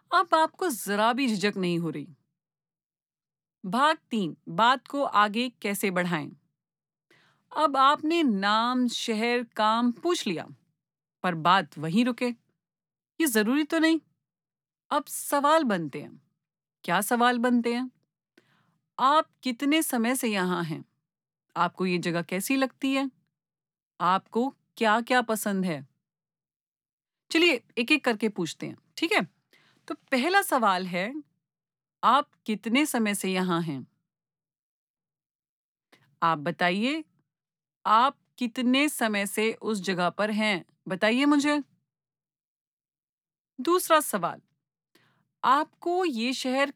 अब आपको जरा भी झिझक नहीं हो रही। भाग 3, बात को आगे कैसे बढ़ाएं। अब आपने नाम, शहर, काम पूछ लिया, पर बात वहीं रुके, ये जरूरी तो नहीं। अब सवाल बनते हैं। क्या सवाल बनते हैं? आप कितने समय से यहाँ हैं? आपको ये जगह कैसी लगती है? आपको क्या क्या पसंद है? चलिए एक एक करके पूछते हैं, ठीक है? तो पहला सवाल है, आप कितने समय से यहाँ हैं? आप बताइए, आप कितने समय से उस जगह पर हैं? बताइए मुझे। दूसरा सवाल, आपको ये शहर